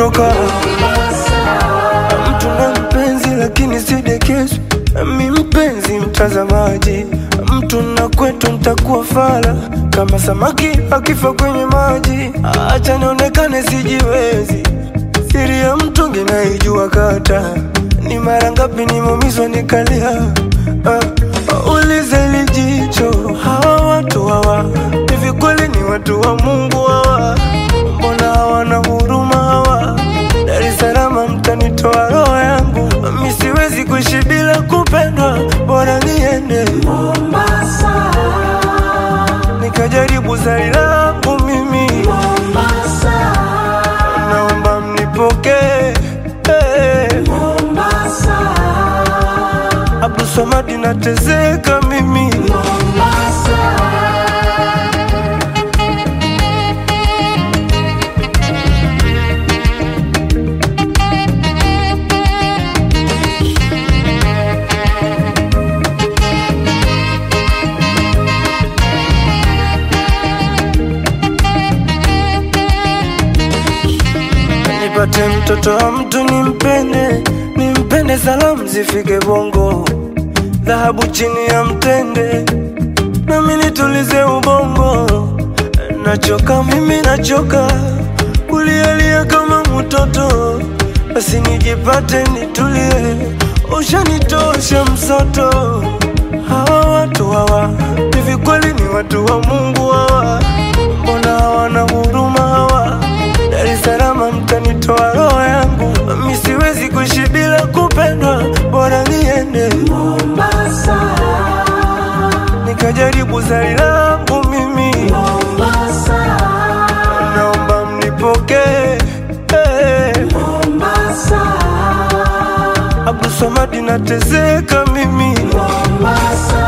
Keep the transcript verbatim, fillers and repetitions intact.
kutoka. Mtu na mpenzi lakini sidekesu, mi mpenzi mtazamaji. Mtu na kwetu nitakuwa fala kama samaki akifa kwenye maji. Acha nionekane sijiwezi, siri ya mtungi naijua kata. Ni mara ngapi nimeumizwa nikalia. uh, Ulize lijicho, hawa watu hawa hivi kweli ni watu wa Mungu hawa? Mbona hawana huruma hawa? Dar es Salaam mtanitoa roho yangu, mi siwezi kuishi bila kupendwa, bora niende Mombasa, nikajaribu zari langu mimi Mombasa, naomba mnipokee. hey. Mombasa, Abdul Samad nateseka mimi Mombasa. Nipate mtoto wa mtu nimpende, nimpende salamu zifike Bongo, dhahabu chini ya mtende, nami nitulize ubongo. Nachoka mimi nachoka, kulialia kama mtoto, basi nijipate nitulie, ushanitosha msoto. Hawa watu hawa hivi kweli ni watu wa Mungu hawa? Mbona hawana huruma hawa? Dar es Salaam mtanitoa roho yangu, mi siwezi kuishi bila kupendwa, bora niende Mombasa, nikajaribu zari langu mimi Mombasa, naomba mnipokee. hey. Mombasa, Abdul Samad nateseka mimi Mombasa.